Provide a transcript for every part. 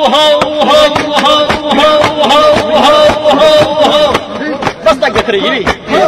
بس دقة رجلي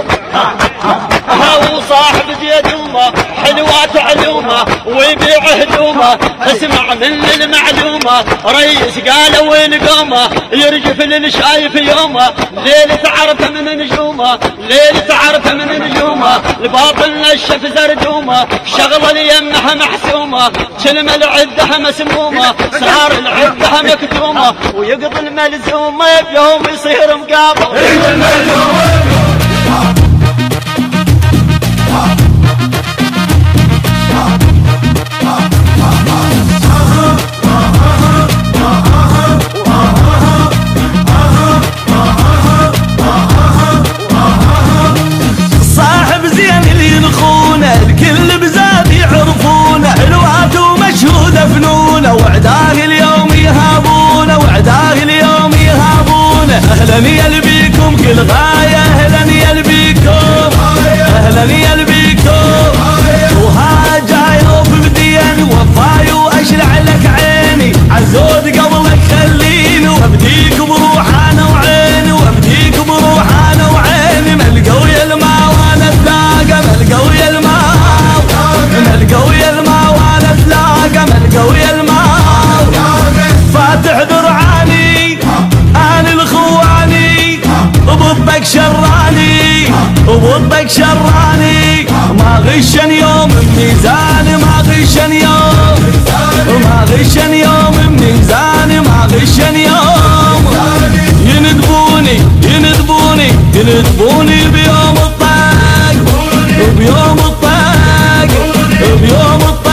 هو صاحب زيد يومه حلوات علومه ويبيع هدومه اسمع من المعلومه ريس قال وين قومه يرجف للشايف يومه ليل تعرف من نجومه ليل تعرف من نجومه الباطل نشف زردومه شغله ليمها محسومه كلمه العده مسمومه صار العده مكتومه ويقضي الملزومه بيوم يصير مقابل الكل بزاد يعرفونه حلوات ومشهودة فنونه وعداه اليوم يهابونه وعداه اليوم يهابونه اهلا يا بيكم كل غاية اهلا يا بيكم اهلا يا بيكم وها جاي وبدين وفاي واشلع لك عيني عزود قبلك خليني وابديك بروح انا وعيني وابديك بروح انا وعيني ملقوي الماء وانا اتلاقى ملقوي الماء ملقوي الماء وانا اتلاقى ملقوي الماء فاتح درعاني انا الخواني وضبك شراني وضبك شراني ما غشن يوم بميزاني ما غشن يوم ما غشن يوم بميزاني ما غشن يوم يندبوني يندبوني يندبوني بيوم الطاق وبيوم الطاق بيوم الطاق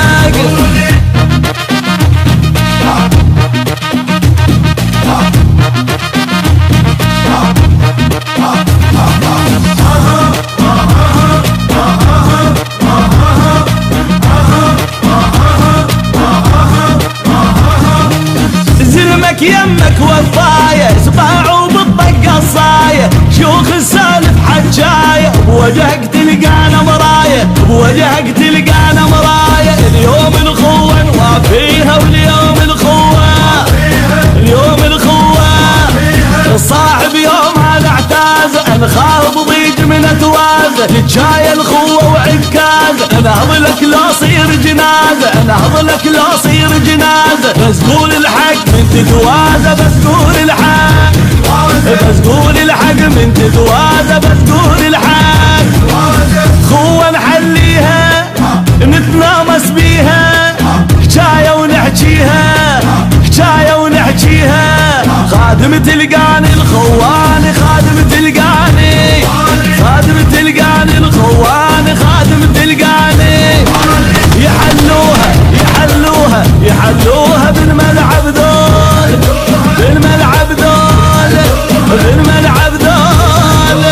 زلمك يمك وفاية سباع وبالطق قصاية شيوخ السالف حجاية بوجهك تلقانا مراية بوجهك تلقانا مراية اليوم الخوة نوافيها واليوم الخوة اليوم الخوة الصاحب يوم هذا اعتاز انخاض ضيج من اتواز للجاية الخوة وعكاز انا هضلك لا صير جنازة انا هضلك لا صير جنازة بس قول الحق من تتوازى بس قول الحق بس قول الحق من تتوازى بس قول الحق خوة نحليها نتنامس بيها حكاية ونحكيها حكاية ونحكيها خادم تلقاني الخواني خادم تلقاني خادم تلقاني الخواني خادم تلقاني يحلوها يحلوها يحلوها بالملعب ذول بالملعب ذول بالملعب ذول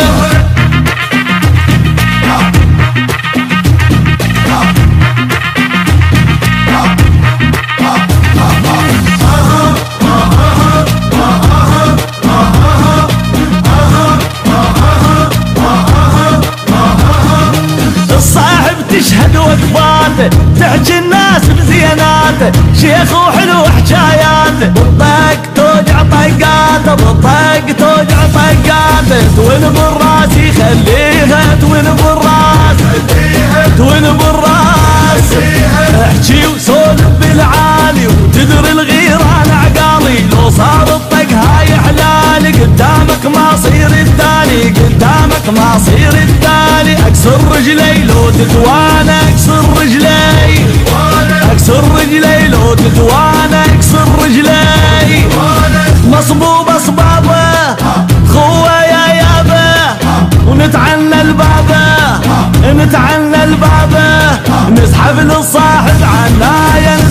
الصاحب تشهد وقفاته تحكي الناس بزيناته شيخ وحلو حكاياته بالطق توجع طقاته بالطق توجع طقاته توين بالراس يخليها توين بالراس توين بالراس احكي وسولف بالعالي وتدري الغيران عقالي لو صار الطق هاي حلالي قدامك ما صير التالي قدامك ما صير التالي اكسر رجلي لو تتوانا اكسر رجلي اكسر رجلي لو تتوانا اكسر رجلي مصبوب اصبابه خوه يا يابه ونتعنى البابه نتعنى البابه نسحب للصاحب عناية